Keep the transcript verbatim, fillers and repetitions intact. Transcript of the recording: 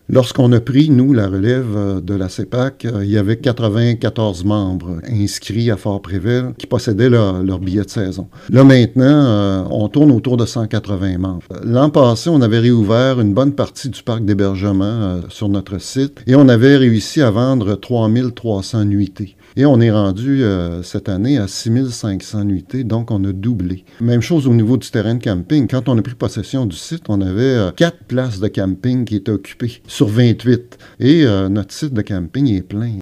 Lorsqu'on a pris, nous, la relève de la CEPAC, il y avait quatre-vingt-quatorze membres inscrits à Fort-Préville qui possédaient leur, leur billet de saison. Là, maintenant, on tourne autour de cent quatre-vingts membres. L'an passé, on avait réouvert une bonne partie du parc d'hébergement sur notre site et on avait réussi à vendre trois mille trois cents nuitées. Et on est rendu euh, cette année à six mille cinq cents nuitées, donc on a doublé. Même chose au niveau du terrain de camping. Quand on a pris possession du site, on avait euh, quatre places de camping qui étaient occupées sur vingt-huit. Et euh, notre site de camping est plein.